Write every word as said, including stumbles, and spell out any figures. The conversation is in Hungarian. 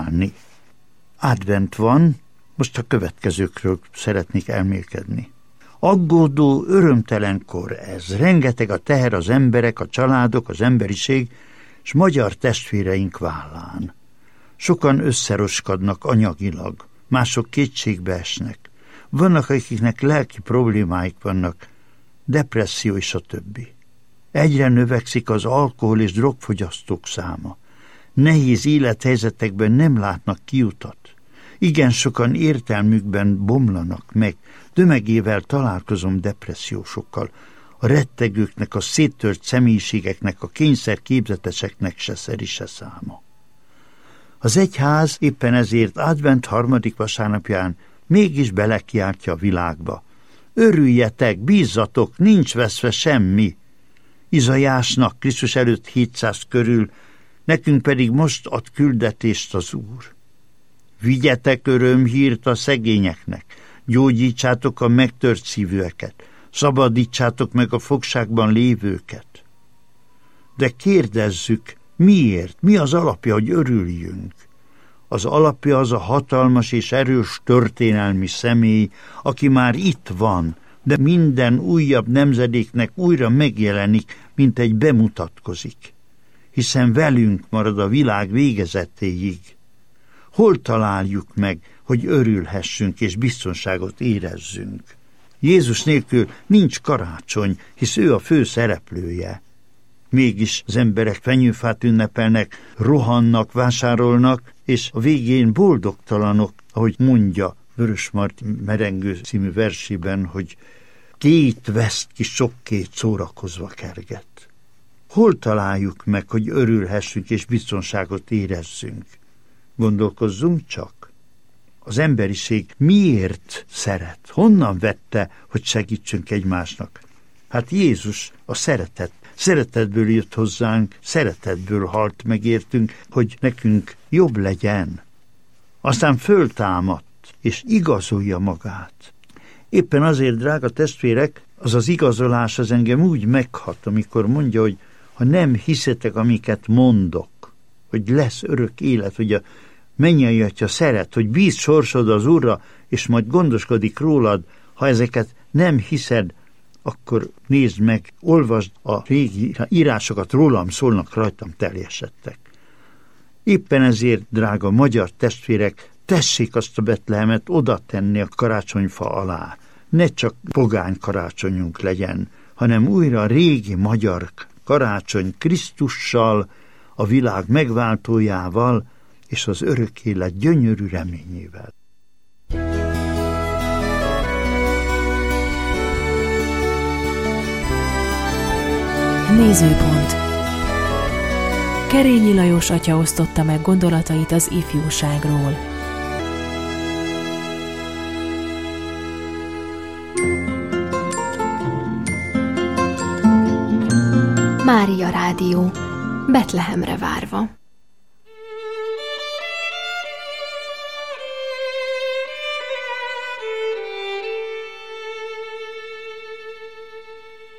kívánni. Advent van, most a következőkről szeretnék elmélkedni. Aggódó, örömtelenkor ez, rengeteg a teher az emberek, a családok, az emberiség, és magyar testvéreink vállán. Sokan összeroskadnak anyagilag, mások kétségbe esnek. Vannak, akiknek lelki problémáik vannak, depresszió és a többi. Egyre növekszik az alkohol és drogfogyasztók száma. Nehéz élethelyzetekben nem látnak kiutat. Igen sokan értelmükben bomlanak meg. Tömegével találkozom depressziósokkal. A rettegőknek, a széttört személyiségeknek, a kényszer képzeteseknek se szeri se száma. Az egyház éppen ezért advent harmadik vasárnapján mégis belekiáltja a világba. Örüljetek, bízzatok, nincs veszve semmi. Izaiásnak Krisztus előtt hétszáz körül, nekünk pedig most ad küldetést az Úr. Vigyetek örömhírt a szegényeknek, gyógyítsátok a megtört szívűeket, szabadítsátok meg a fogságban lévőket. De kérdezzük, miért, mi az alapja, hogy örüljünk? Az alapja az a hatalmas és erős történelmi személy, aki már itt van, de minden újabb nemzedéknek újra megjelenik, mint egy bemutatkozik. Hiszen velünk marad a világ végezetéig. Hol találjuk meg, hogy örülhessünk és biztonságot érezzünk? Jézus nélkül nincs karácsony, hisz ő a fő szereplője. Mégis az emberek fenyőfát ünnepelnek, rohannak, vásárolnak, és a végén boldogtalanok, ahogy mondja Vörösmarty merengő című versében, hogy két veszt ki sokkét szórakozva kerget. Hol találjuk meg, hogy örülhessünk és biztonságot érezzünk? Gondolkozzunk csak. Az emberiség miért szeret? Honnan vette, hogy segítsünk egymásnak? Hát Jézus a szeretet. Szeretetből jött hozzánk, szeretetből halt megértünk, hogy nekünk jobb legyen. Aztán föltámadt, és igazolja magát. Éppen azért, drága testvérek, az az igazolás az engem úgy meghat, amikor mondja, hogy ha nem hiszitek, amiket mondok, hogy lesz örök élet, hogy a mennyei Atya szeret, hogy bíz sorsod az Úrra, és majd gondoskodik rólad, ha ezeket nem hiszed, akkor nézd meg, olvasd a régi írásokat, rólam szólnak, rajtam teljesedtek. Éppen ezért, drága magyar testvérek, tessék azt a Betlehemet oda tenni a karácsonyfa alá. Ne csak pogány karácsonyunk legyen, hanem újra a régi magyar karácsony Krisztussal, a világ megváltójával és az örök élet gyönyörű reményével. Nézőpont. Kerényi Lajos atya osztotta meg gondolatait az ifjúságról. Mária Rádió. Betlehemre várva.